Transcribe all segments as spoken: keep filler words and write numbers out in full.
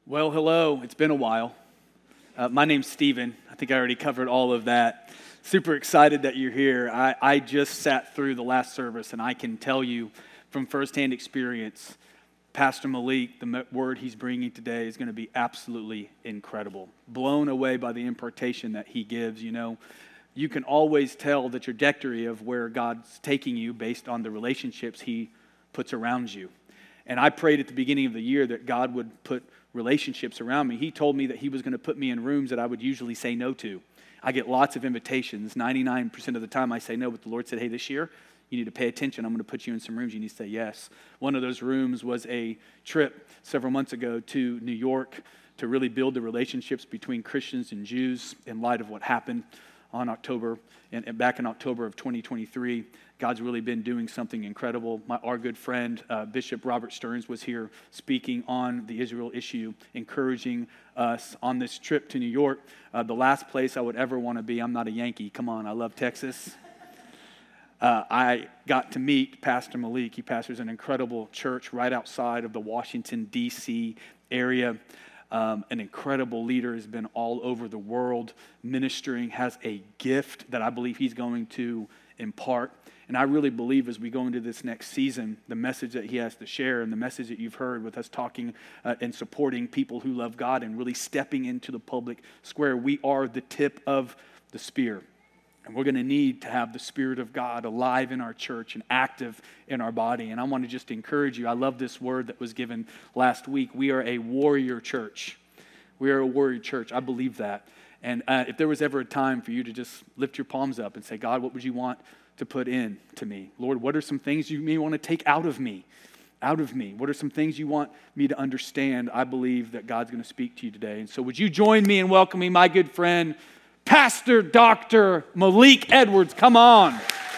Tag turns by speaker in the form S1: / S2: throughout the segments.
S1: Well, hello. It's been a while. Uh, my name's Steven. I think I already covered all of that. Super excited that you're here. I, I just sat through the last service, and I can tell you from firsthand experience, Pastor Malik, the word he's bringing today is going to be absolutely incredible. Blown away by the impartation that he gives. You know, you can always tell the trajectory of where God's taking you based on the relationships he puts around you. And I prayed at the beginning of the year that God would put relationships around me. He told me that he was going to put me in rooms that I would usually say no to. I get lots of invitations. ninety-nine percent of the time I say no, but the Lord said, hey, this year, you need to pay attention. I'm going to put you in some rooms. You need to say yes. One of those rooms was a trip several months ago to New York to really build the relationships between Christians and Jews in light of what happened on October, and, and back in October of twenty twenty-three. God's really been doing something incredible. My, our good friend, uh, Bishop Robert Stearns, was here speaking on the Israel issue, encouraging us on this trip to New York. Uh, the last place I would ever want to be, I'm not a Yankee, come on, I love Texas. Uh, I got to meet Pastor Malik. He pastors an incredible church right outside of the Washington, D C area. Um, an incredible leader, has been all over the world ministering, has a gift that I believe he's going to impart. And I really believe as we go into this next season, the message that he has to share and the message that you've heard with us talking uh, and supporting people who love God and really stepping into the public square, we are the tip of the spear. And we're going to need to have the Spirit of God alive in our church and active in our body. And I want to just encourage you. I love this word that was given last week. We are a warrior church. We are a warrior church. I believe that. And uh, if there was ever a time for you to just lift your palms up and say, God, what would you want to put in to me? Lord, what are some things you may want to take out of me? Out of me? What are some things you want me to understand? I believe that God's going to speak to you today. And so would you join me in welcoming my good friend, Pastor Doctor Malik Edwards? Come on.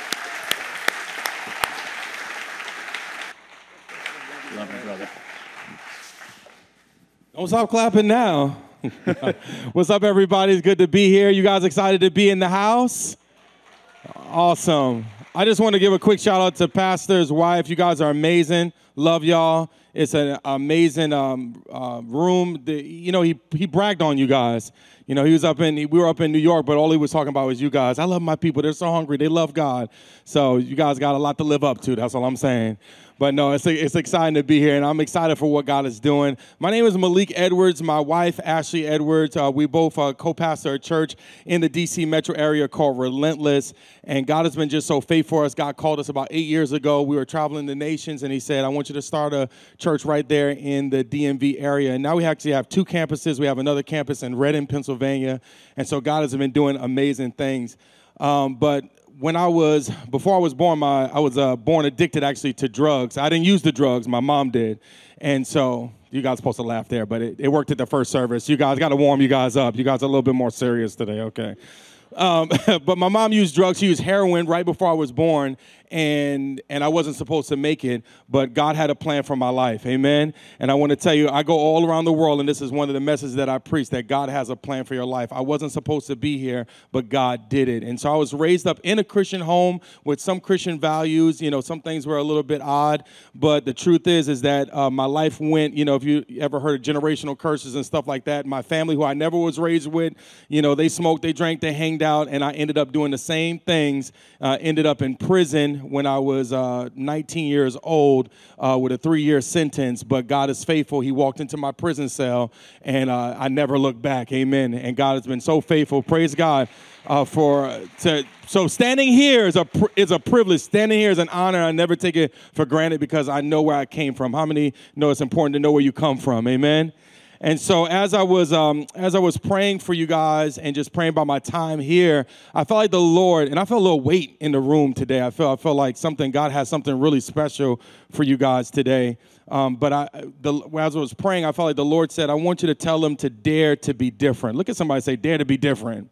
S1: Love you, brother.
S2: Don't stop clapping now. What's up, everybody? It's good to be here. You guys excited to be in the house? Awesome. I just want to give a quick shout out to Pastor's wife. You guys are amazing. Love y'all. It's an amazing um, uh, room. The, you know, he he bragged on you guys. You know, he was up in, we were up in New York, but all he was talking about was you guys. I love my people. They're so hungry. They love God. So you guys got a lot to live up to. That's all I'm saying. But no, it's it's exciting to be here, and I'm excited for what God is doing. My name is Malik Edwards. My wife, Ashley Edwards. Uh, we both uh, co-pastor a church in the D C metro area called Relentless, and God has been just so faithful for us. God called us about eight years ago. We were traveling the nations, and he said, I want you to start a church right there in the D M V area. And now we actually have two campuses. We have another campus in Reading, Pennsylvania, and so God has been doing amazing things. Um, but When I was, before I was born, my I was uh, born addicted actually to drugs. I didn't use the drugs, my mom did. And so, you guys are supposed to laugh there, but it, it worked at the first service. You guys got to warm you guys up. You guys are a little bit more serious today, okay? Um, but my mom used drugs. She used heroin right before I was born, and and I wasn't supposed to make it, but God had a plan for my life, amen? And I want to tell you, I go all around the world, and this is one of the messages that I preach, that God has a plan for your life. I wasn't supposed to be here, but God did it. And so I was raised up in a Christian home with some Christian values. You know, some things were a little bit odd, but the truth is, is that uh, my life went, you know, if you ever heard of generational curses and stuff like that, my family, who I never was raised with, you know, they smoked, they drank, they hanged out, and I ended up doing the same things, uh, ended up in prison when I was uh, nineteen years old uh, with a three-year sentence, but God is faithful. He walked into my prison cell, and uh, I never looked back, amen, and God has been so faithful. Praise God uh, for, to, so standing here is a, is a privilege. Standing here is an honor. I never take it for granted because I know where I came from. How many know it's important to know where you come from, amen? And so as I was um, as I was praying for you guys and just praying about my time here, I felt like the Lord, and I felt a little weight in the room today. I felt I felt like something, God has something really special for you guys today. Um, but I, the, as I was praying, I felt like the Lord said, I want you to tell them to dare to be different. Look at somebody and say, dare to be different.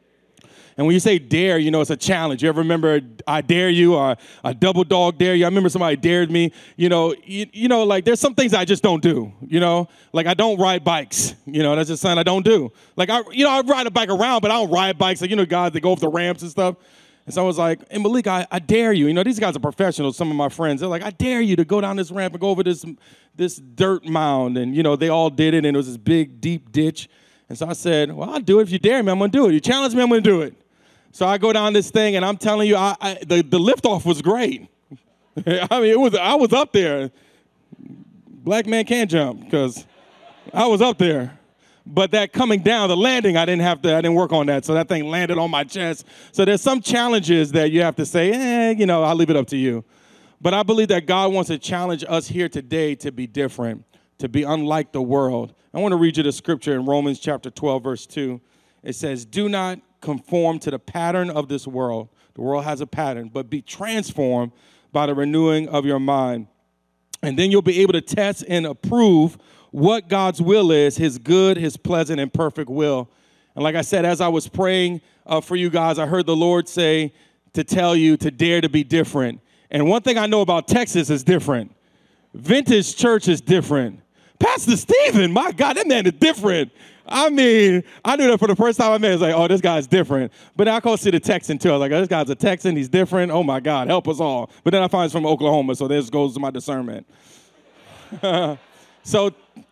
S2: And when you say dare, you know, it's a challenge. You ever remember I dare you or a double dog dare you? I remember somebody dared me. You know, you, you know, like there's some things I just don't do, you know. Like I don't ride bikes. You know, that's just something I don't do. Like, I, you know, I ride a bike around, but I don't ride bikes. Like, you know, guys that go off the ramps and stuff. And someone was like, hey, Malik, I, I dare you. You know, these guys are professionals, some of my friends. They're like, I dare you to go down this ramp and go over this, this dirt mound. And, you know, they all did it, and it was this big, deep ditch. And so I said, well, I'll do it. If you dare me, I'm going to do it. You challenge me, I'm going to do it. So I go down this thing, and I'm telling you, I, I, the, the liftoff was great. I mean, it was I was up there. Black man can't jump because I was up there. But that coming down, the landing, I didn't have to, I didn't work on that. So that thing landed on my chest. So there's some challenges that you have to say, eh, you know, I'll leave it up to you. But I believe that God wants to challenge us here today to be different, to be unlike the world. I want to read you the scripture in Romans chapter twelve, verse two. It says, do not conform to the pattern of this world. The world has a pattern, but be transformed by the renewing of your mind. And then you'll be able to test and approve what God's will is, his good, his pleasant, and perfect will. And like I said, as I was praying uh, for you guys, I heard the Lord say to tell you to dare to be different. And one thing I know about Texas is different. Vintage Church is different. Pastor Stephen, my God, that man is different. I mean, I knew that for the first time I met. I was like, oh, this guy's different. But then I go see the Texan, too. I was like, oh, this guy's a Texan. He's different. Oh, my God, help us all. But then I find he's from Oklahoma, so this goes to my discernment. so,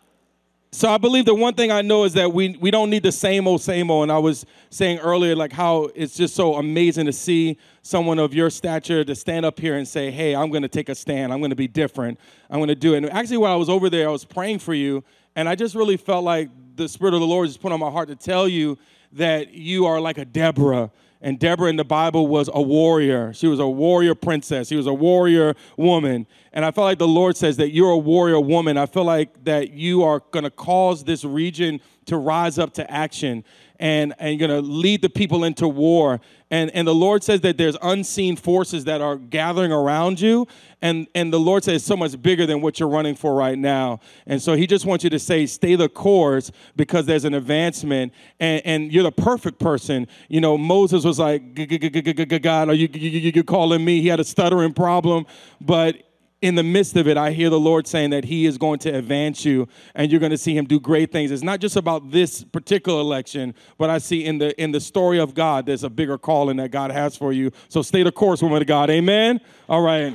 S2: so I believe the one thing I know is that we, we don't need the same old, same old. And I was saying earlier, like, how it's just so amazing to see someone of your stature to stand up here and say, hey, I'm going to take a stand. I'm going to be different. I'm going to do it. And actually, while I was over there, I was praying for you, and I just really felt like the Spirit of the Lord just put on my heart to tell you that you are like a Deborah. And Deborah in the Bible was a warrior. She was a warrior princess. She was a warrior woman. And I felt like the Lord says that you're a warrior woman. I feel like that you are going to cause this region to rise up to action. And, and you're going to lead the people into war. And, and the Lord says that there's unseen forces that are gathering around you. And, and the Lord says it's so much bigger than what you're running for right now. And so he just wants you to say, stay the course, because there's an advancement. And, and you're the perfect person. You know, Moses was like, God, are you, you, you calling me? He had a stuttering problem. But in the midst of it, I hear the Lord saying that he is going to advance you, and you're going to see him do great things. It's not just about this particular election, but I see in the in the story of God, there's a bigger calling that God has for you. So stay the course, woman of God. Amen? All right.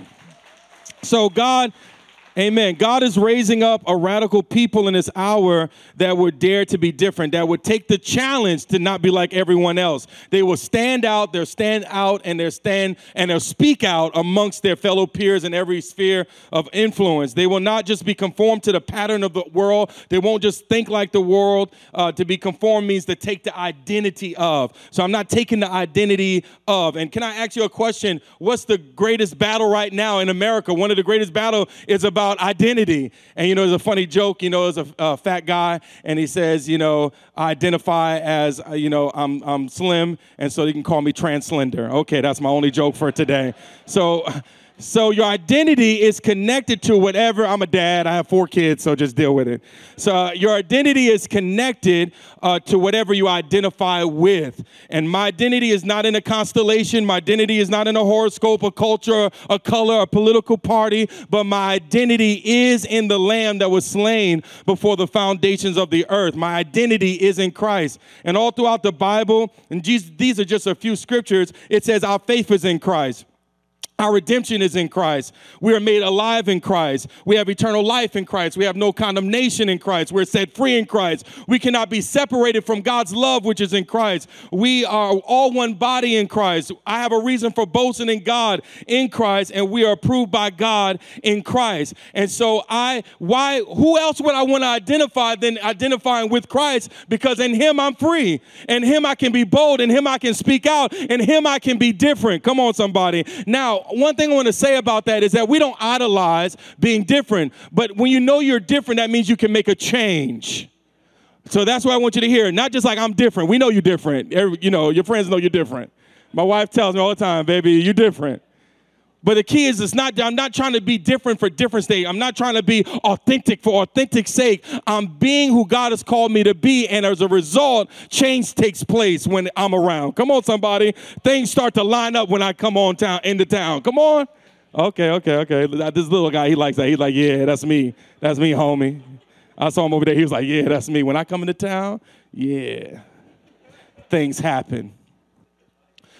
S2: So God... Amen. God is raising up a radical people in this hour that would dare to be different, that would take the challenge to not be like everyone else. They will stand out, they'll stand out, and they'll stand and they'll speak out amongst their fellow peers in every sphere of influence. They will not just be conformed to the pattern of the world. They won't just think like the world. Uh, to be conformed means to take the identity of. So I'm not taking the identity of. And can I ask you a question? What's the greatest battle right now in America? One of the greatest battles is about identity. And, you know, there's a funny joke, you know, there's a, a fat guy, and he says, you know, I identify as, uh, you know, I'm, I'm slim, and so you can call me trans slender. Okay, that's my only joke for today. So... So your identity is connected to whatever. I'm a dad. I have four kids, so just deal with it. So uh, your identity is connected uh, to whatever you identify with. And my identity is not in a constellation. My identity is not in a horoscope, a culture, a color, a political party. But my identity is in the Lamb that was slain before the foundations of the earth. My identity is in Christ. And all throughout the Bible, and Jesus, these are just a few scriptures, it says our faith is in Christ. Our redemption is in Christ. We are made alive in Christ. We have eternal life in Christ. We have no condemnation in Christ. We're set free in Christ. We cannot be separated from God's love, which is in Christ. We are all one body in Christ. I have a reason for boasting in God in Christ, and we are approved by God in Christ. And so I, why, who else would I want to identify than identifying with Christ? Because in him I'm free. In him I can be bold. In him I can speak out. In him I can be different. Come on, somebody. Now, one thing I want to say about that is that we don't idolize being different. But when you know you're different, that means you can make a change. So that's what I want you to hear. Not just like I'm different. We know you're different. Every, you know, your friends know you're different. My wife tells me all the time, baby, you're different. But the key is, it's not, I'm not trying to be different for different sake. I'm not trying to be authentic for authentic sake. I'm being who God has called me to be. And as a result, change takes place when I'm around. Come on, somebody. Things start to line up when I come on town, into town. Come on. Okay, okay, okay. This little guy, he likes that. He's like, yeah, that's me. That's me, homie. I saw him over there. He was like, yeah, that's me. When I come into town, yeah, things happen.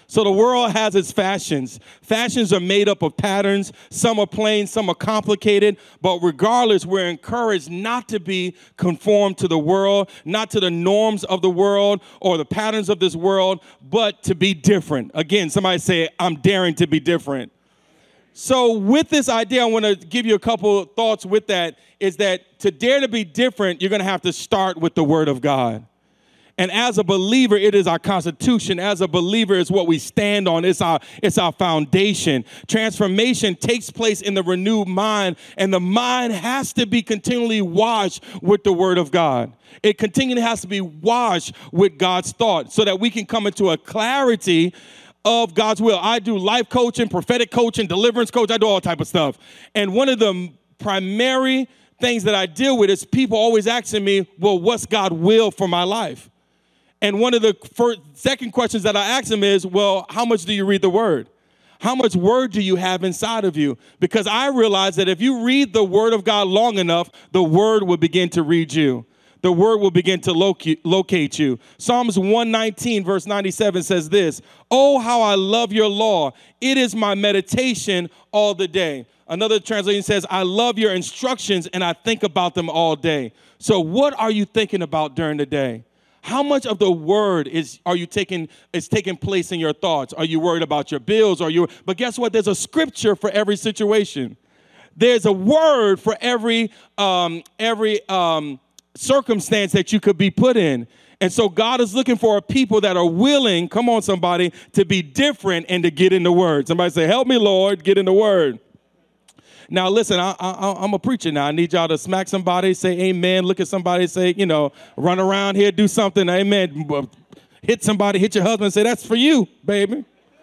S2: So the world has its fashions. Fashions are made up of patterns. Some are plain, some are complicated. But regardless, we're encouraged not to be conformed to the world, not to the norms of the world or the patterns of this world, but to be different. Again, somebody say, I'm daring to be different. So with this idea, I want to give you a couple of thoughts with that, is that to dare to be different, you're going to have to start with the Word of God. And as a believer, it is our constitution. As a believer, it's what we stand on. It's our, it's our foundation. Transformation takes place in the renewed mind, and the mind has to be continually washed with the Word of God. It continually has to be washed with God's thought so that we can come into a clarity of God's will. I do life coaching, prophetic coaching, deliverance coach. I do all type of stuff. And one of the primary things that I deal with is people always asking me, well, what's God's will for my life? And one of the first, second questions that I ask them is, well, how much do you read the Word? How much Word do you have inside of you? Because I realize that if you read the Word of God long enough, the Word will begin to read you. The Word will begin to locate, locate you. Psalms one nineteen, verse ninety-seven says this, oh, how I love your law. It is my meditation all the day. Another translation says, I love your instructions and I think about them all day. So what are you thinking about during the day? How much of the Word is are you taking is taking place in your thoughts? Are you worried about your bills? Are you? But guess what? There's a scripture for every situation. There's a word for every um, every um, circumstance that you could be put in. And so God is looking for a people that are willing, come on, somebody, to be different and to get in the Word. Somebody say, help me, Lord, get in the Word. Now, listen, I, I, I'm a preacher now. I need y'all to smack somebody, say amen. Look at somebody, say, you know, run around here, do something, amen. Hit somebody, hit your husband, say, that's for you, baby.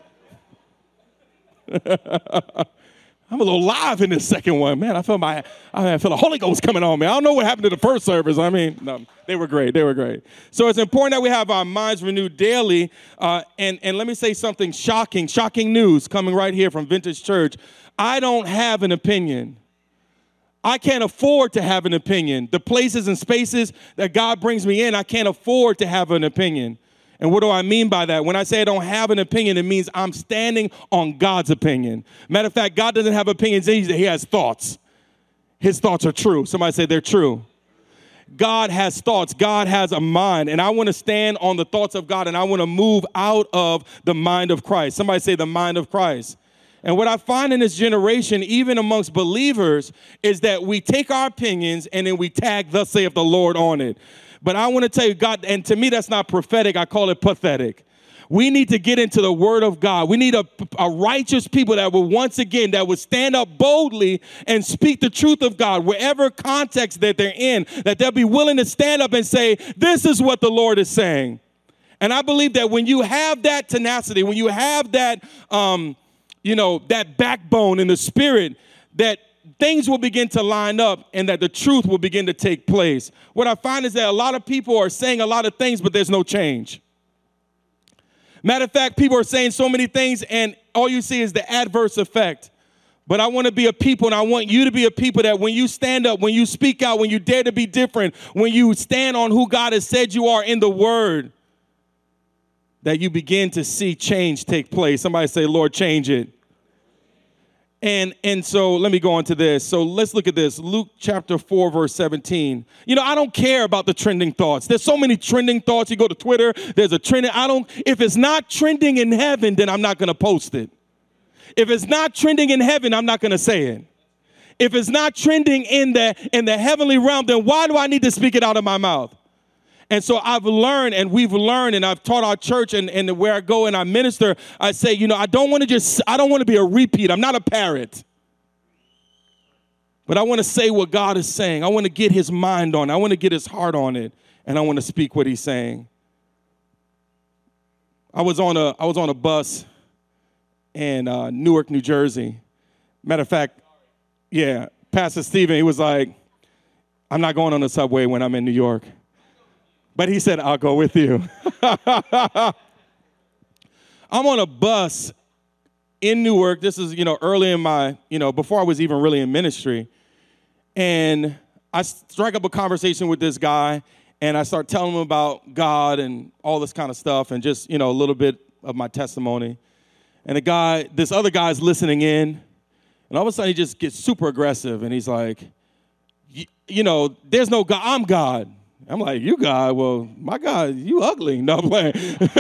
S2: I'm a little live in this second one. Man, I feel my, I feel the Holy Ghost coming on me. I don't know what happened to the first service. I mean, no, they were great. They were great. So it's important that we have our minds renewed daily. Uh, and, and let me say something shocking, shocking news coming right here from Vintage Church. I don't have an opinion. I can't afford to have an opinion. The places and spaces that God brings me in, I can't afford to have an opinion. And what do I mean by that? When I say I don't have an opinion, it means I'm standing on God's opinion. Matter of fact, God doesn't have opinions. He has thoughts. His thoughts are true. Somebody say they're true. God has thoughts. God has a mind. And I want to stand on the thoughts of God, and I want to move out of the mind of Christ. Somebody say the mind of Christ. And what I find in this generation, even amongst believers, is that we take our opinions and then we tag thus saith the Lord on it. But I want to tell you, God, and to me, that's not prophetic. I call it pathetic. We need to get into the Word of God. We need a, a righteous people that will once again, that would stand up boldly and speak the truth of God, wherever context that they're in, that they'll be willing to stand up and say, this is what the Lord is saying. And I believe that when you have that tenacity, when you have that, um, you know, that backbone in the spirit, that things will begin to line up and that the truth will begin to take place. What I find is that a lot of people are saying a lot of things, but there's no change. Matter of fact, people are saying so many things and all you see is the adverse effect. But I want to be a people, and I want you to be a people that when you stand up, when you speak out, when you dare to be different, when you stand on who God has said you are in the Word, that you begin to see change take place. Somebody say, Lord, change it. And and so let me go on to this. So let's look at this. Luke chapter four, verse seventeen. You know, I don't care about the trending thoughts. There's so many trending thoughts. You go to Twitter, there's a trending. I don't, if it's not trending in heaven, then I'm not going to post it. If it's not trending in heaven, I'm not going to say it. If it's not trending in the, in the heavenly realm, then why do I need to speak it out of my mouth? And so I've learned, and we've learned, and I've taught our church, and, and where I go and I minister, I say, you know, I don't want to just, I don't want to be a repeat. I'm not a parrot. But I want to say what God is saying. I want to get his mind on it. I want to get his heart on it, and I want to speak what he's saying. I was on a, I was on a bus in uh, Newark, New Jersey. Matter of fact, yeah, Pastor Stephen, he was like, I'm not going on the subway when I'm in New York. But he said, I'll go with you. I'm on a bus in Newark. This is, you know, early in my, you know, before I was even really in ministry. And I strike up a conversation with this guy, and I start telling him about God and all this kind of stuff, and just, you know, a little bit of my testimony. And the guy, this other guy's listening in, and all of a sudden he just gets super aggressive, and he's like, you know, there's no God, I'm God. I'm like, you God? Well, my God, you ugly. No, I'm playing.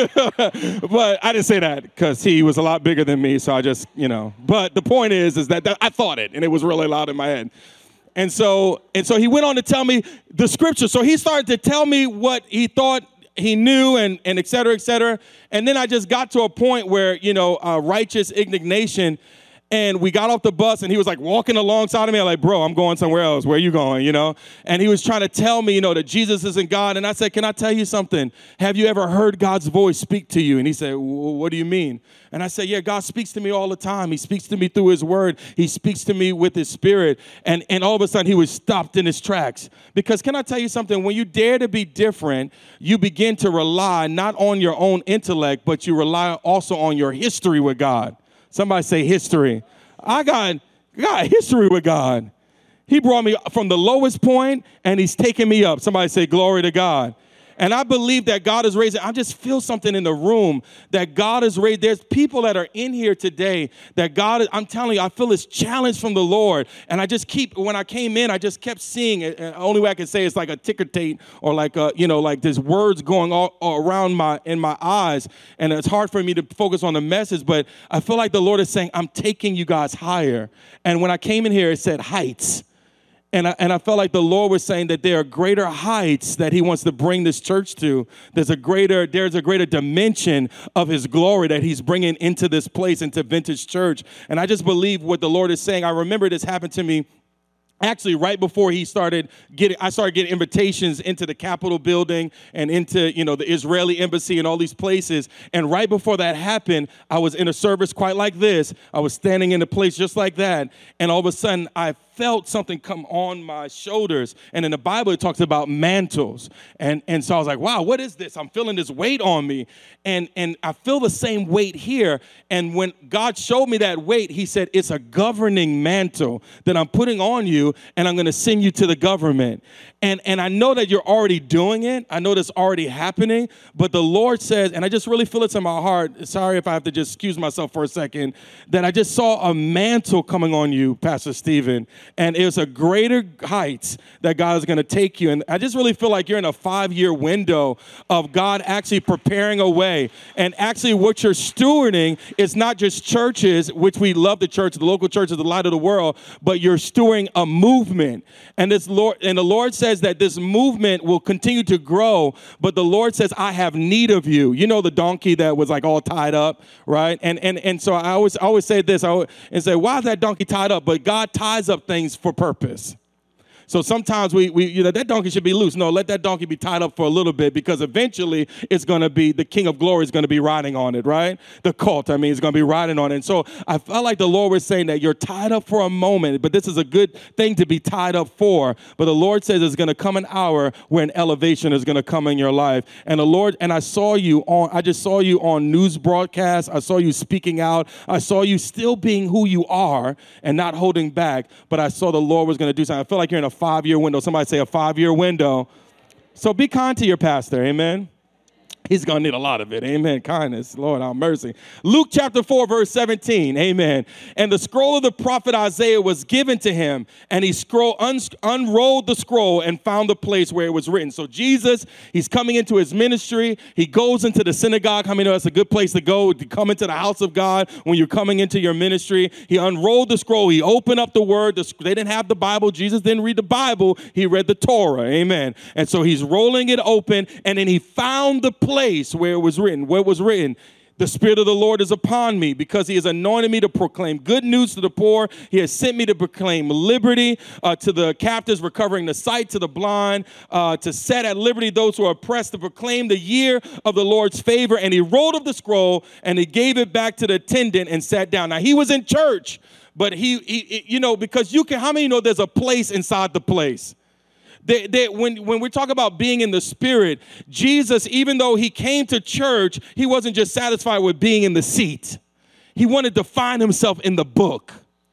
S2: But I didn't say that because he was a lot bigger than me, so I just, you know. But the point is, is that, that I thought it, and it was really loud in my head. And so, and so he went on to tell me the scripture. So he started to tell me what he thought he knew, and, and et cetera, et cetera. And then I just got to a point where, you know, uh, righteous indignation. And we got off the bus, and he was like walking alongside of me. I'm like, bro, I'm going somewhere else. Where are you going, you know? And he was trying to tell me, you know, that Jesus isn't God. And I said, can I tell you something? Have you ever heard God's voice speak to you? And he said, what do you mean? And I said, yeah, God speaks to me all the time. He speaks to me through his word. He speaks to me with his spirit. And, and all of a sudden, he was stopped in his tracks. Because can I tell you something? When you dare to be different, you begin to rely not on your own intellect, but you rely also on your history with God. Somebody say history. I got, got history with God. He brought me from the lowest point, and he's taken me up. Somebody say glory to God. And I believe that God is raising. I just feel something in the room that God is raising. There's people that are in here today that God is, I'm telling you, I feel this challenge from the Lord. And I just keep, when I came in, I just kept seeing it. And the only way I can say it's like a ticker tape or like a, you know, like there's words going all, all around my, in my eyes. And it's hard for me to focus on the message, but I feel like the Lord is saying, I'm taking you guys higher. And when I came in here, it said heights. And I, and I felt like the Lord was saying that there are greater heights that he wants to bring this church to. There's a greater, there's a greater dimension of his glory that he's bringing into this place, into Vintage Church. And I just believe what the Lord is saying. I remember this happened to me actually right before he started getting, I started getting invitations into the Capitol building and into, you know, the Israeli embassy and all these places. And right before that happened, I was in a service quite like this. I was standing in a place just like that. And all of a sudden, I felt something come on my shoulders. And in the Bible, it talks about mantles. And, and so I was like, wow, what is this? I'm feeling this weight on me. And, and I feel the same weight here. And when God showed me that weight, he said, it's a governing mantle that I'm putting on you, and I'm going to send you to the government. And, and I know that you're already doing it. I know that's already happening. But the Lord says, and I just really feel it in my heart, sorry if I have to just excuse myself for a second, that I just saw a mantle coming on you, Pastor Stephen. And it was a greater heights that God is going to take you. And I just really feel like you're in a five-year window of God actually preparing a way. And actually what you're stewarding is not just churches, which we love the church, the local church is the light of the world, but you're stewarding a movement. And this Lord, and the Lord says that this movement will continue to grow, but the Lord says, I have need of you. You know the donkey that was like all tied up, right? And and and so I always I always say this, I always, and say, why is that donkey tied up? But God ties up things for purpose. So sometimes we, we, you know, that donkey should be loose. No, let that donkey be tied up for a little bit, because eventually it's going to be, the King of Glory is going to be riding on it, right? The colt, I mean, is going to be riding on it. And so I felt like the Lord was saying that you're tied up for a moment, but this is a good thing to be tied up for. But the Lord says there's going to come an hour where an elevation is going to come in your life. And the Lord, and I saw you on, I just saw you on news broadcasts. I saw you speaking out. I saw you still being who you are and not holding back. But I saw the Lord was going to do something. I feel like you're in a five-year window. Somebody say a five-year window. So be kind to your pastor. Amen. He's going to need a lot of it. Amen. Kindness. Lord, have mercy. Luke chapter four, verse seventeen. Amen. And the scroll of the prophet Isaiah was given to him, and he scroll, un- unrolled the scroll and found the place where it was written. So Jesus, he's coming into his ministry. He goes into the synagogue. How many know that's a good place to go, to come into the house of God when you're coming into your ministry? He unrolled the scroll. He opened up the word. The, they didn't have the Bible. Jesus didn't read the Bible. He read the Torah. Amen. And so he's rolling it open, and then he found the place place where it was written, where it was written, the Spirit of the Lord is upon me, because he has anointed me to proclaim good news to the poor. He has sent me to proclaim liberty uh, to the captives, recovering the sight to the blind, uh, to set at liberty those who are oppressed, to proclaim the year of the Lord's favor. And he rolled up the scroll, and he gave it back to the attendant and sat down. Now, he was in church, but he, he you know, because you can, how many know there's a place inside the place? They, they, when, when we talk about being in the Spirit, Jesus, even though he came to church, he wasn't just satisfied with being in the seat. He wanted to find himself in the book.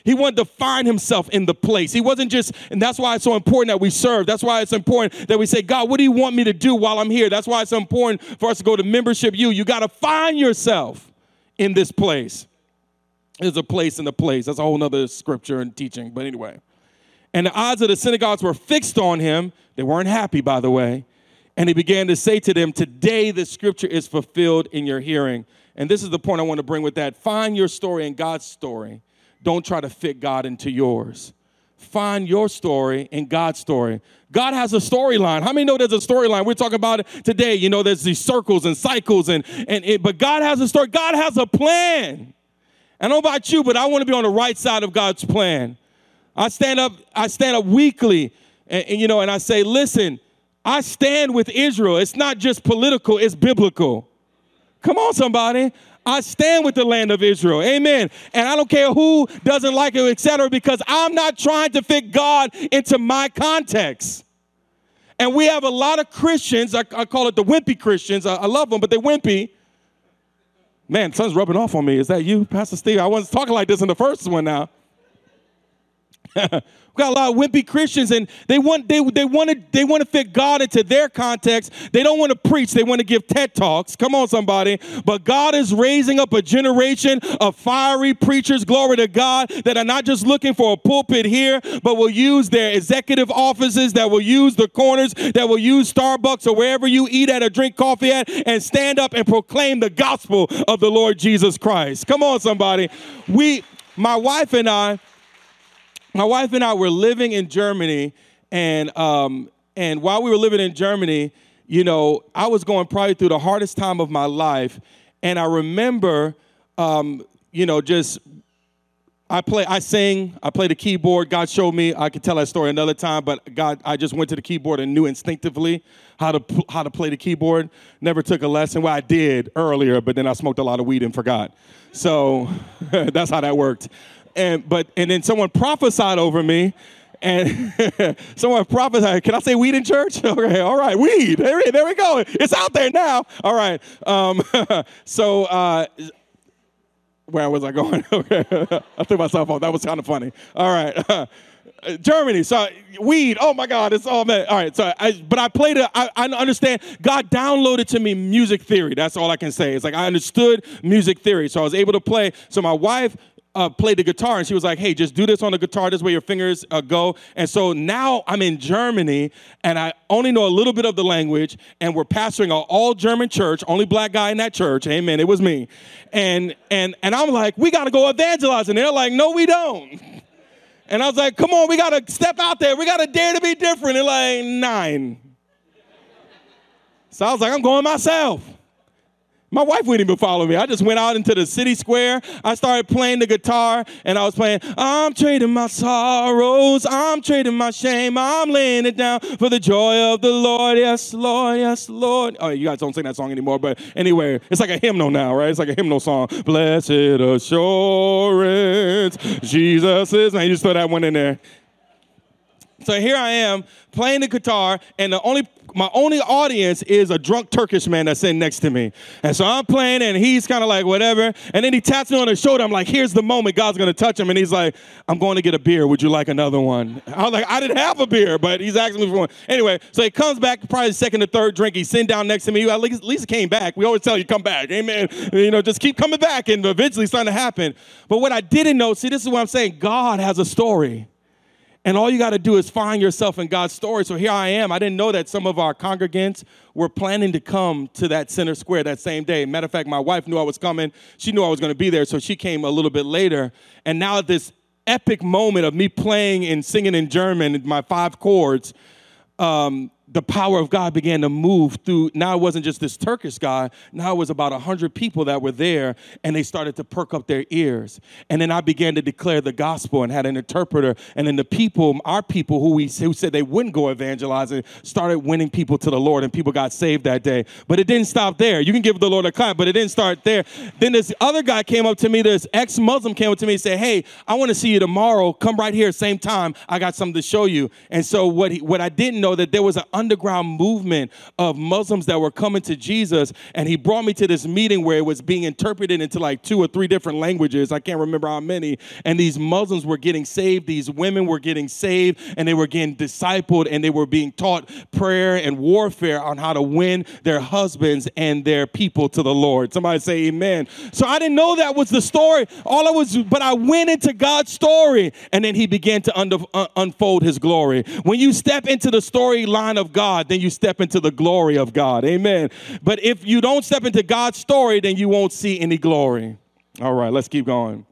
S2: He wanted to find himself in the place. He wasn't just, and that's why it's so important that we serve. That's why it's important that we say, God, what do you want me to do while I'm here? That's why it's so important for us to go to Membership U. You got to find yourself in this place. There's a place in the place. That's a whole nother scripture and teaching. But anyway. And the eyes of the synagogues were fixed on him. They weren't happy, by the way. And he began to say to them, today the scripture is fulfilled in your hearing. And this is the point I want to bring with that. Find your story in God's story. Don't try to fit God into yours. Find your story in God's story. God has a storyline. How many know there's a storyline? We're talking about it today. You know, there's these circles and cycles, and, and it, but God has a story. God has a plan. I don't know about you, but I want to be on the right side of God's plan. I stand up, I stand up weekly, and, and you know, and I say, listen, I stand with Israel. It's not just political, it's biblical. Come on, somebody. I stand with the land of Israel. Amen. And I don't care who doesn't like it, et cetera, because I'm not trying to fit God into my context. And we have a lot of Christians, I, I call it the wimpy Christians. I, I love them, but they're wimpy. Man, sun's rubbing off on me. Is that you, Pastor Steve? I wasn't talking like this in the first one now. We got a lot of wimpy Christians, and they want they they want to they want to fit God into their context. They don't want to preach. They want to give TED Talks. Come on, somebody. But God is raising up a generation of fiery preachers, glory to God, that are not just looking for a pulpit here, but will use their executive offices, that will use the corners, that will use Starbucks or wherever you eat at or drink coffee at, and stand up and proclaim the gospel of the Lord Jesus Christ. Come on, somebody. We, my wife and I, My wife and I were living in Germany, and um, and while we were living in Germany, you know, I was going probably through the hardest time of my life, and I remember, um, you know, just I play, I sing, I play the keyboard. God showed me. I could tell that story another time, but God, I just went to the keyboard and knew instinctively how to how to play the keyboard. Never took a lesson. Well, I did earlier, but then I smoked a lot of weed and forgot. So that's how that worked. And but and then someone prophesied over me, and someone prophesied. Can I say weed in church? Okay, all right, weed. There, there we go. It's out there now. All right. Um, so uh, where was I going? Okay, I threw myself off. That was kind of funny. All right. Germany, so weed. Oh my God, it's all man. All right, so I, but I played it. I, I understand. God downloaded to me music theory. That's all I can say. It's like I understood music theory, so I was able to play. So my wife Uh, played the guitar, and she was like, hey, just do this on the guitar. This way your fingers uh, go. And so now I'm in Germany, and I only know a little bit of the language, and we're pastoring an all-German church, only black guy in that church. Amen. It was me. And and and I'm like, we got to go evangelize. And they're like, no, we don't. And I was like, come on, we got to step out there. We got to dare to be different. They're like, nine. So I was like, I'm going myself. My wife wouldn't even follow me. I just went out into the city square. I started playing the guitar, and I was playing, I'm trading my sorrows. I'm trading my shame. I'm laying it down for the joy of the Lord. Yes, Lord. Yes, Lord. Oh, you guys don't sing that song anymore, but anyway, it's like a hymnal now, right? It's like a hymnal song. Blessed assurance, Jesus is. Now, you just throw that one in there. So here I am playing the guitar, and the only my only audience is a drunk Turkish man that's sitting next to me. And so I'm playing, and he's kind of like, whatever. And then he taps me on the shoulder. I'm like, here's the moment God's going to touch him. And he's like, I'm going to get a beer. Would you like another one? I was like, I didn't have a beer, but he's asking me for one. Anyway, so he comes back, probably the second or third drink. He's sitting down next to me. At least, at least he came back. We always tell you, come back. Amen. You know, just keep coming back, and eventually it's starting to happen. But what I didn't know, see, this is what I'm saying. God has a story. And all you got to do is find yourself in God's story. So here I am. I didn't know that some of our congregants were planning to come to that center square that same day. Matter of fact, my wife knew I was coming. She knew I was going to be there, so she came a little bit later. And now at this epic moment of me playing and singing in German, my five chords, um, the power of God began to move through. Now it wasn't just this Turkish guy. Now it was about one hundred people that were there, and they started to perk up their ears. And then I began to declare the gospel and had an interpreter. And then the people, our people who we who said they wouldn't go evangelizing, started winning people to the Lord, and people got saved that day. But it didn't stop there. You can give the Lord a clap, but it didn't start there. Then this other guy came up to me, this ex-Muslim came up to me and said, hey, I want to see you tomorrow. Come right here, same time. I got something to show you. And so what he, what I didn't know, that there was an underground movement of Muslims that were coming to Jesus. And he brought me to this meeting where it was being interpreted into like two or three different languages. I can't remember how many. And these Muslims were getting saved. These women were getting saved, and they were getting discipled, and they were being taught prayer and warfare on how to win their husbands and their people to the Lord. Somebody say amen. So I didn't know that was the story. All I was, but I went into God's story, and then he began to under, uh, unfold his glory. When you step into the storyline of God, then you step into the glory of God. Amen. But if you don't step into God's story, then you won't see any glory. All right, let's keep going.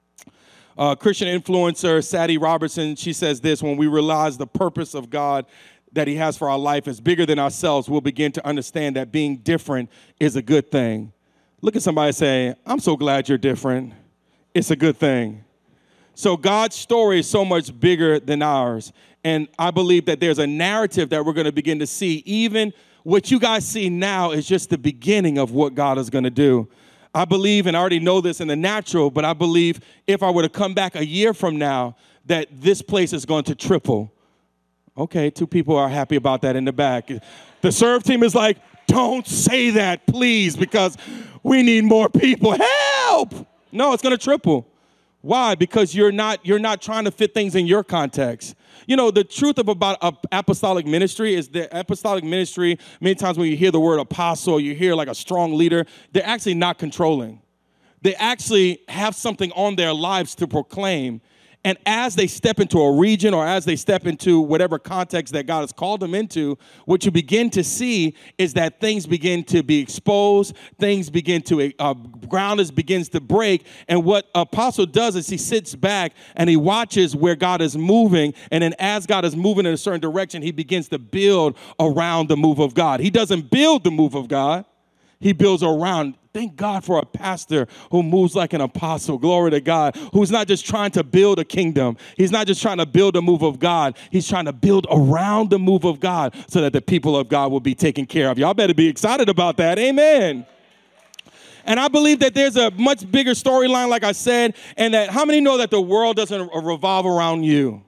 S2: Uh, Christian influencer Sadie Robertson, she says this: when we realize the purpose of God that he has for our life is bigger than ourselves, we'll begin to understand that being different is a good thing. Look at somebody and say, I'm so glad you're different. It's a good thing. So God's story is so much bigger than ours. And I believe that there's a narrative that we're going to begin to see. Even what you guys see now is just the beginning of what God is going to do. I believe, and I already know this in the natural, but I believe if I were to come back a year from now, that this place is going to triple. Okay, two people are happy about that in the back. The serve team is like, don't say that, please, because we need more people. Help! No, it's going to triple. Why? Because you're not you're not trying to fit things in your context. You know, the truth of about apostolic ministry is the apostolic ministry, many times when you hear the word apostle, you hear like a strong leader, they're actually not controlling. They actually have something on their lives to proclaim. And as they step into a region or as they step into whatever context that God has called them into, what you begin to see is that things begin to be exposed, things begin to, uh, ground is, begins to break. And what Apostle does is he sits back and he watches where God is moving. And then as God is moving in a certain direction, he begins to build around the move of God. He doesn't build the move of God. He builds around. Thank God for a pastor who moves like an apostle. Glory to God. Who's not just trying to build a kingdom. He's not just trying to build a move of God. He's trying to build around the move of God so that the people of God will be taken care of. Y'all better be excited about that. Amen. And I believe that there's a much bigger storyline, like I said, and that how many know that the world doesn't revolve around you?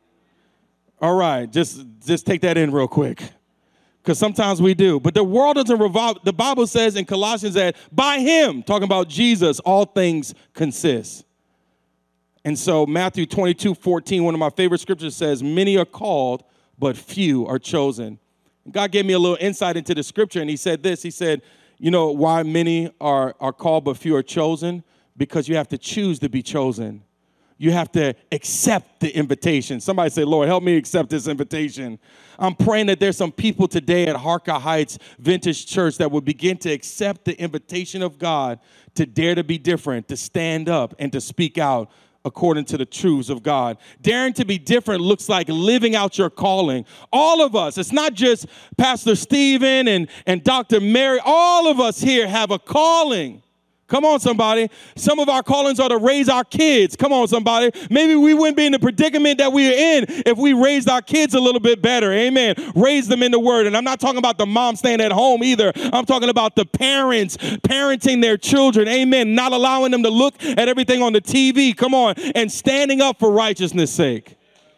S2: All right, just, just take that in real quick. Because sometimes we do. But the world doesn't revolve. The Bible says in Colossians that by him, talking about Jesus, all things consist. And so Matthew twenty-two fourteen, one of my favorite scriptures says, many are called, but few are chosen. And God gave me a little insight into the scripture, and he said this. He said, you know why many are, are called, but few are chosen? Because you have to choose to be chosen. You have to accept the invitation. Somebody say, Lord, help me accept this invitation. I'm praying that there's some people today at Harka Heights Vintage Church that will begin to accept the invitation of God to dare to be different, to stand up and to speak out according to the truths of God. Daring to be different looks like living out your calling. All of us, it's not just Pastor Stephen and, and Doctor Mary. All of us here have a calling. Come on, somebody. Some of our callings are to raise our kids. Come on, somebody. Maybe we wouldn't be in the predicament that we are in if we raised our kids a little bit better. Amen. Raise them in the word. And I'm not talking about the mom staying at home either. I'm talking about the parents parenting their children. Amen. Not allowing them to look at everything on the T V. Come on. And standing up for righteousness' sake.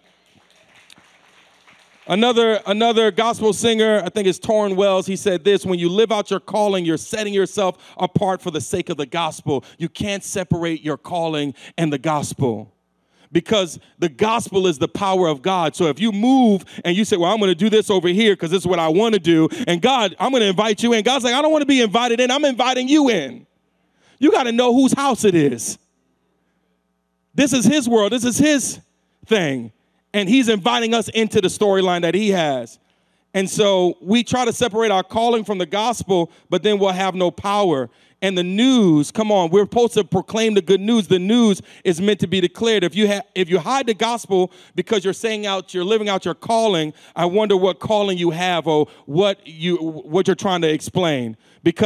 S2: Another, another gospel singer, I think it's Torrin Wells, he said this: when you live out your calling, you're setting yourself apart for the sake of the gospel. You can't separate your calling and the gospel, because the gospel is the power of God. So if you move and you say, well, I'm going to do this over here because this is what I want to do, and God, I'm going to invite you in. God's like, I don't want to be invited in. I'm inviting you in. You got to know whose house it is. This is his world. This is his thing. And he's inviting us into the storyline that he has. And so we try to separate our calling from the gospel, but then we'll have no power. And the news, come on, we're supposed to proclaim the good news. The news is meant to be declared. If you ha- if you hide the gospel because you're saying out, you're living out your calling, I wonder what calling you have or what you what you're trying to explain. Because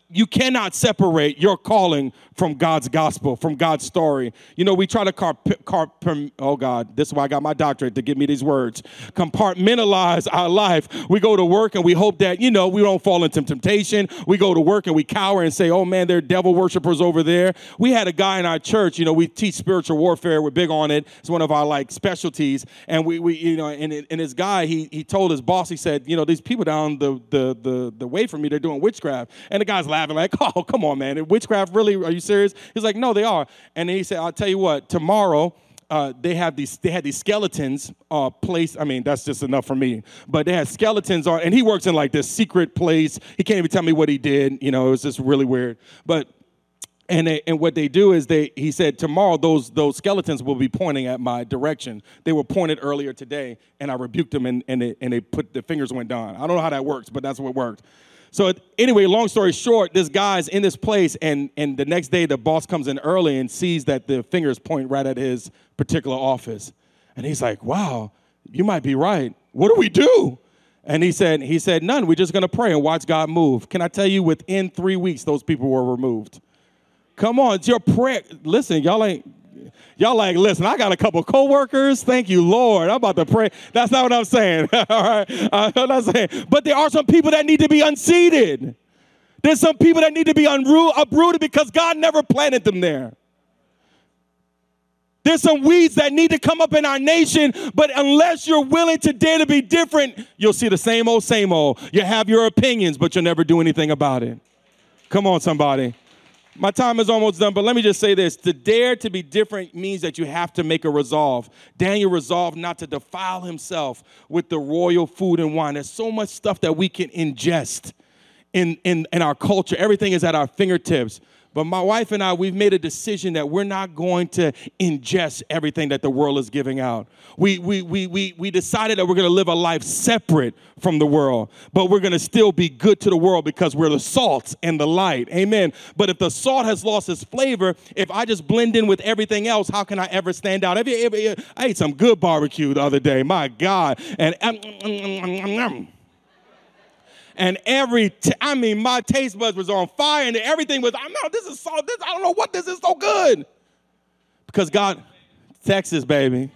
S2: you cannot separate your calling from God's gospel, from God's story. You know, we try to carp, carp, oh God, this is why I got my doctorate, to give me these words. Compartmentalize our life. We go to work and we hope that, you know, we don't fall into temptation. We go to work and we cower and say, oh man, there are devil worshipers over there. We had a guy in our church, you know, we teach spiritual warfare. We're big on it. It's one of our like specialties. And we, we you know, and, and this guy, he he told his boss, he said, you know, these people down the, the, the, the way from me, they're doing witchcraft. And the guy's laughing like, oh, come on, man. Witchcraft, really? Are you serious? He's like, no, they are. And then he said, I'll tell you what, tomorrow, uh, they have these they had these skeletons uh, placed. I mean, that's just enough for me. But they had skeletons on, and he works in like this secret place. He can't even tell me what he did. You know, it was just really weird. But And they, and what they do is they, he said, tomorrow those those skeletons will be pointing at my direction. They were pointed earlier today, and I rebuked them, and, and, they, and they put, the fingers went down. I don't know how that works, but that's what worked. So anyway, long story short, this guy's in this place, and, and the next day the boss comes in early and sees that the fingers point right at his particular office. And he's like, wow, you might be right. What do we do? And he said, he said, none. We're just going to pray and watch God move. Can I tell you, within three weeks, those people were removed. Come on, it's your prayer. Listen, y'all ain't, y'all like, listen, I got a couple coworkers. Thank you, Lord. I'm about to pray. That's not what I'm saying. All right, uh, I'm not saying. But there are some people that need to be unseated. There's some people that need to be unro- uprooted because God never planted them there. There's some weeds that need to come up in our nation, but unless you're willing to dare to be different, you'll see the same old, same old. You have your opinions, but you'll never do anything about it. Come on, somebody. My time is almost done, but let me just say this. To dare to be different means that you have to make a resolve. Daniel resolved not to defile himself with the royal food and wine. There's so much stuff that we can ingest in, in, in our culture. Everything is at our fingertips. But my wife and I, we've made a decision that we're not going to ingest everything that the world is giving out. We we we we we decided that we're going to live a life separate from the world, but we're going to still be good to the world because we're the salt and the light. Amen. But if the salt has lost its flavor, if I just blend in with everything else, how can I ever stand out? Have you ever, I ate some good barbecue the other day. My God. And um, um, um, um, um. And every, t- I mean, my taste buds was on fire, and everything was, I know this is so, this, I don't know what this is so good. Because God, Texas, baby.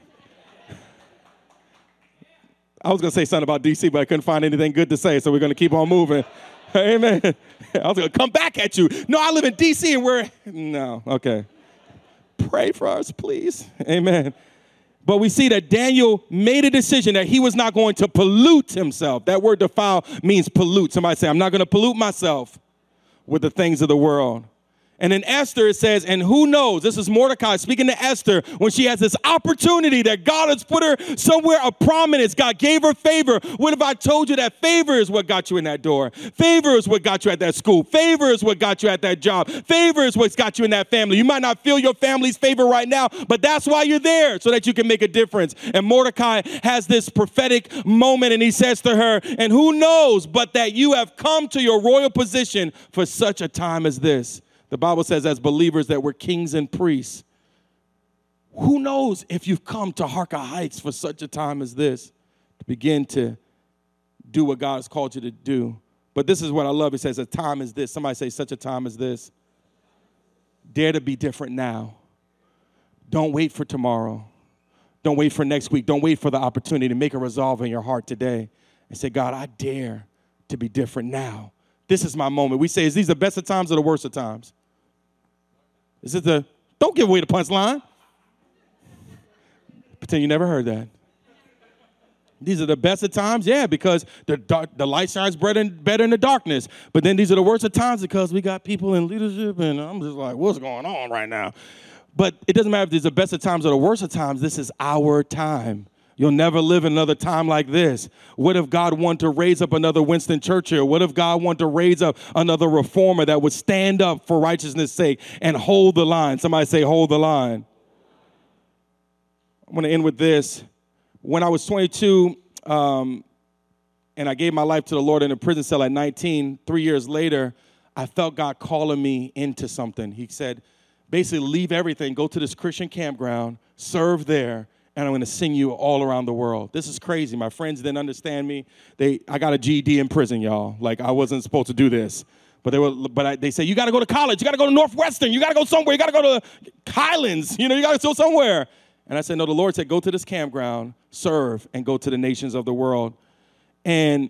S2: I was going to say something about D C, but I couldn't find anything good to say, so we're going to keep on moving. Amen. I was going to come back at you. No, I live in D C, and we're, no, okay. Pray for us, please. Amen. But we see that Daniel made a decision that he was not going to pollute himself. That word defile means pollute. Somebody say, I'm not going to pollute myself with the things of the world. And in Esther, it says, and who knows, this is Mordecai speaking to Esther when she has this opportunity that God has put her somewhere of prominence. God gave her favor. What if I told you that favor is what got you in that door? Favor is what got you at that school. Favor is what got you at that job. Favor is what's got you in that family. You might not feel your family's favor right now, but that's why you're there, so that you can make a difference. And Mordecai has this prophetic moment, and he says to her, and who knows but that you have come to your royal position for such a time as this. The Bible says as believers that we're kings and priests. Who knows if you've come to Harker Heights for such a time as this to begin to do what God has called you to do. But this is what I love. It says a time as this. Somebody say such a time as this. Dare to be different now. Don't wait for tomorrow. Don't wait for next week. Don't wait for the opportunity to make a resolve in your heart today and say, God, I dare to be different now. This is my moment. We say, is these the best of times or the worst of times? Is it the, don't give away the punchline. Pretend you never heard that. These are the best of times, yeah, because the dark, the light shines better in, better in the darkness. But then these are the worst of times because we got people in leadership, and I'm just like, what's going on right now? But it doesn't matter if these are the best of times or the worst of times. This is our time. You'll never live another time like this. What if God wanted to raise up another Winston Churchill? What if God wanted to raise up another reformer that would stand up for righteousness' sake and hold the line? Somebody say, hold the line. I'm going to end with this. When I was twenty-two, um, and I gave my life to the Lord in a prison cell at nineteen, three years later, I felt God calling me into something. He said, basically, leave everything, go to this Christian campground, serve there, and I'm going to sing you all around the world. This is crazy. My friends didn't understand me. They, I got a G E D in prison, y'all. Like, I wasn't supposed to do this. But they were, but I, they say, you got to go to college. You got to go to Northwestern. You got to go somewhere. You got to go to Highlands. You know, you got to go somewhere. And I said, no, the Lord said, go to this campground, serve, and go to the nations of the world. And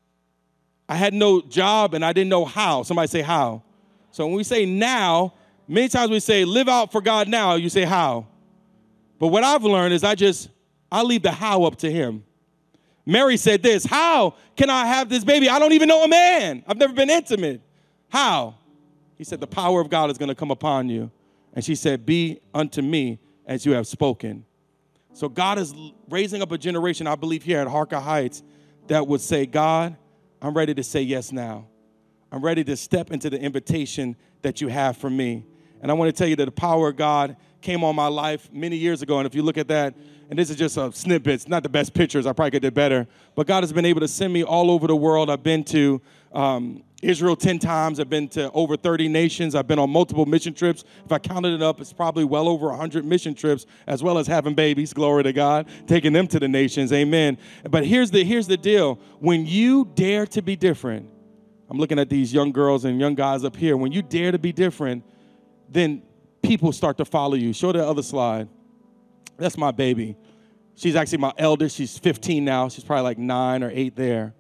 S2: I had no job, and I didn't know how. Somebody say how. So when we say now, many times we say live out for God now. You say how. But what I've learned is I just, I leave the how up to him. Mary said this, how can I have this baby? I don't even know a man. I've never been intimate. How? He said, the power of God is going to come upon you. And she said, be unto me as you have spoken. So God is raising up a generation, I believe, here at Harker Heights that would say, God, I'm ready to say yes now. I'm ready to step into the invitation that you have for me. And I want to tell you that the power of God came on my life many years ago. And if you look at that, and this is just a snippet, it's not the best pictures, I probably could do better. But God has been able to send me all over the world. I've been to um, Israel ten times. I've been to over thirty nations. I've been on multiple mission trips. If I counted it up, it's probably well over one hundred mission trips, as well as having babies, glory to God, taking them to the nations, amen. But here's the, here's the deal. When you dare to be different, I'm looking at these young girls and young guys up here. When you dare to be different, then people start to follow you. Show the other slide. That's my baby. She's actually my eldest. She's fifteen now. She's probably like nine or eight there.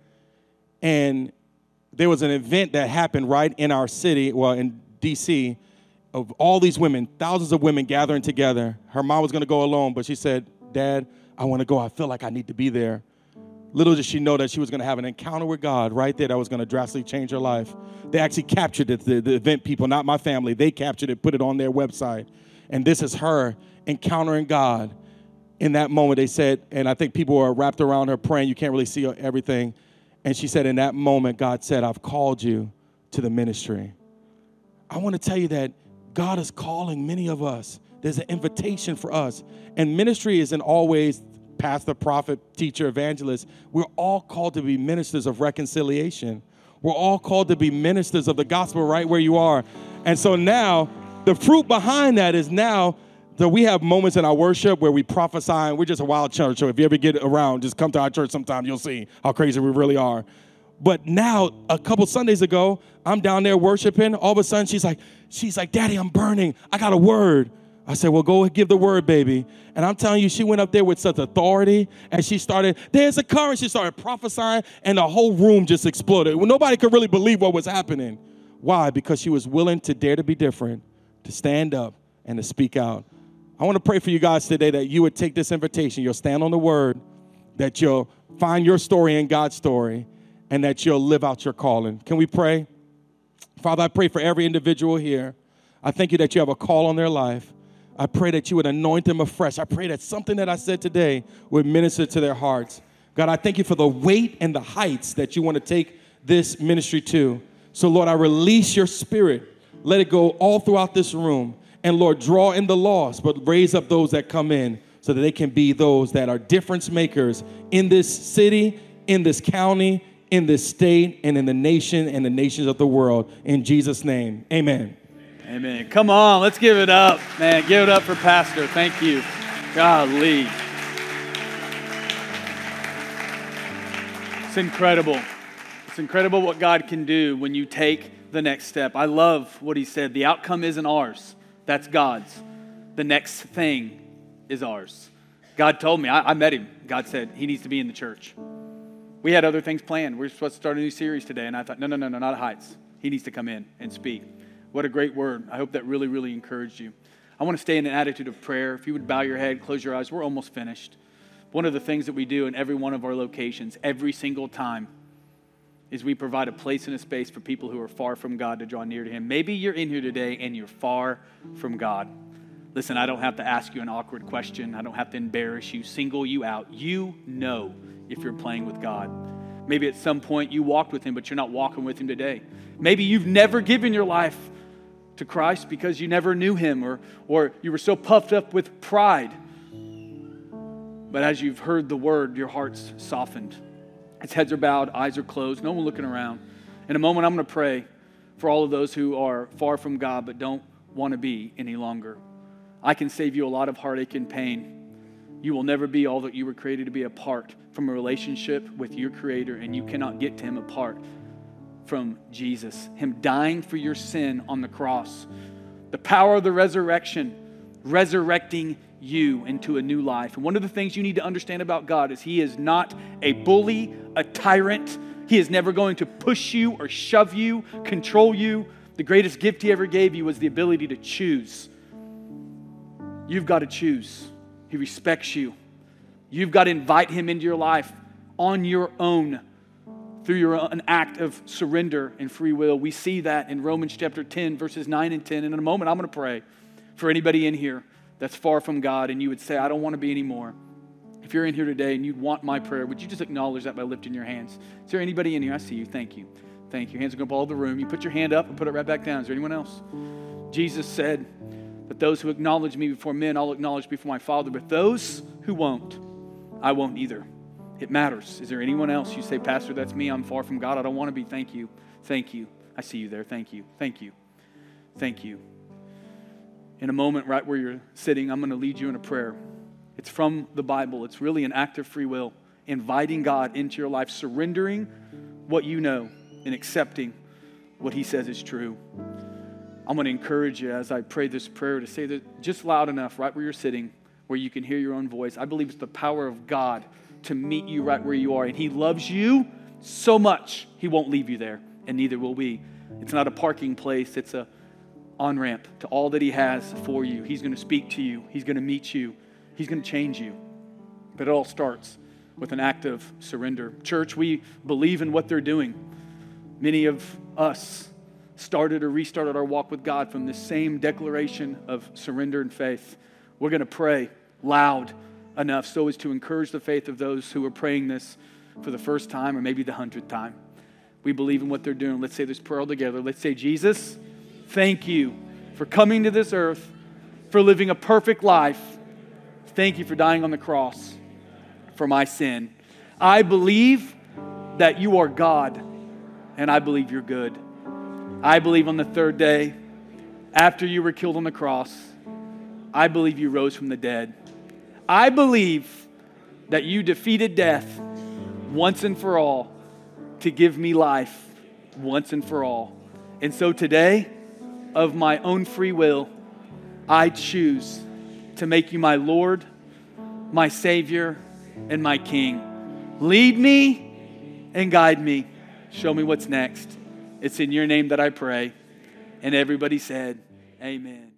S2: And there was an event that happened right in our city, well, in D C, of all these women, thousands of women gathering together. Her mom was going to go alone, but she said, Dad, I want to go. I feel like I need to be there. Little did she know that she was going to have an encounter with God right there that was going to drastically change her life. They actually captured it, the, the event people, not my family. They captured it, put it on their website. And this is her encountering God. In that moment, they said, and I think people were wrapped around her praying. You can't really see everything. And she said, in that moment, God said, I've called you to the ministry. I want to tell you that God is calling many of us. There's an invitation for us. And ministry isn't always pastor, prophet, teacher, evangelist. We're all called to be ministers of reconciliation. We're all called to be ministers of the gospel right where you are. And so now, the fruit behind that is now that we have moments in our worship where we prophesy, and we're just a wild church. So if you ever get around, just come to our church sometime. You'll see how crazy we really are. But now, a couple Sundays ago, I'm down there worshiping. All of a sudden, she's like, she's like, Daddy, I'm burning. I got a word. I said, well, go give the word, baby. And I'm telling you, she went up there with such authority, and she started, there's a current. She started prophesying, and the whole room just exploded. Well, nobody could really believe what was happening. Why? Because she was willing to dare to be different, to stand up, and to speak out. I want to pray for you guys today that you would take this invitation. You'll stand on the word, that you'll find your story in God's story, and that you'll live out your calling. Can we pray? Father, I pray for every individual here. I thank you that you have a call on their life. I pray that you would anoint them afresh. I pray that something that I said today would minister to their hearts. God, I thank you for the weight and the heights that you want to take this ministry to. So, Lord, I release your spirit. Let it go all throughout this room. And, Lord, draw in the lost, but raise up those that come in so that they can be those that are difference makers in this city, in this county, in this state, and in the nation and the nations of the world. In Jesus' name, amen.
S1: Amen. Come on, let's give it up, man. Give it up for Pastor. Thank you. Golly. It's incredible. It's incredible what God can do when you take the next step. I love what he said. The outcome isn't ours. That's God's. The next thing is ours. God told me. I, I met him. God said he needs to be in the church. We had other things planned. We were supposed to start a new series today, and I thought, no, no, no, no, not at Heights. He needs to come in and speak. What a great word. I hope that really, really encouraged you. I want to stay in an attitude of prayer. If you would bow your head, close your eyes. We're almost finished. One of the things that we do in every one of our locations, every single time, is we provide a place and a space for people who are far from God to draw near to him. Maybe you're in here today and you're far from God. Listen, I don't have to ask you an awkward question. I don't have to embarrass you, single you out. You know if you're playing with God. Maybe at some point you walked with him, but you're not walking with him today. Maybe you've never given your life to Christ because you never knew him, or, or you were so puffed up with pride. But as you've heard the word, your heart's softened. Its heads are bowed, eyes are closed, no one looking around. In a moment, I'm going to pray for all of those who are far from God but don't want to be any longer. I can save you a lot of heartache and pain. You will never be all that you were created to be, apart from a relationship with your Creator, and you cannot get to him apart from Jesus, him dying for your sin on the cross. The power of the resurrection, resurrecting you into a new life. And one of the things you need to understand about God is he is not a bully, a tyrant. He is never going to push you or shove you, control you. The greatest gift he ever gave you was the ability to choose. You've got to choose. He respects you. You've got to invite him into your life on your own through your own, an act of surrender and free will. We see that in Romans chapter ten, verses nine and ten. And in a moment, I'm going to pray for anybody in here that's far from God and you would say, I don't want to be anymore. If you're in here today and you'd want my prayer, would you just acknowledge that by lifting your hands? Is there anybody in here? I see you. Thank you. Thank you. Hands are going up all over the room. You put your hand up and put it right back down. Is there anyone else? Jesus said that those who acknowledge me before men, I'll acknowledge before my Father. But those who won't, I won't either. It matters. Is there anyone else? You say, Pastor, that's me. I'm far from God. I don't want to be. Thank you. Thank you. I see you there. Thank you. Thank you. Thank you. In a moment, right where you're sitting, I'm going to lead you in a prayer. It's from the Bible. It's really an act of free will, inviting God into your life, surrendering what you know and accepting what he says is true. I'm going to encourage you as I pray this prayer to say that just loud enough, right where you're sitting, where you can hear your own voice. I believe it's the power of God to meet you right where you are. And he loves you so much, he won't leave you there, and neither will we. It's not a parking place. It's a on-ramp to all that he has for you. He's going to speak to you. He's going to meet you. He's going to change you. But it all starts with an act of surrender. Church, we believe in what they're doing. Many of us started or restarted our walk with God from this same declaration of surrender and faith. We're going to pray loud enough so as to encourage the faith of those who are praying this for the first time or maybe the hundredth time. We believe in what they're doing. Let's say this prayer all together. Let's say, Jesus, thank you for coming to this earth, for living a perfect life. Thank you for dying on the cross for my sin. I believe that you are God, and I believe you're good. I believe on the third day, after you were killed on the cross, I believe you rose from the dead. I believe that you defeated death once and for all to give me life once and for all. And so today, of my own free will, I choose to make you my Lord, my Savior, and my King. Lead me and guide me. Show me what's next. It's in your name that I pray. And everybody said, amen.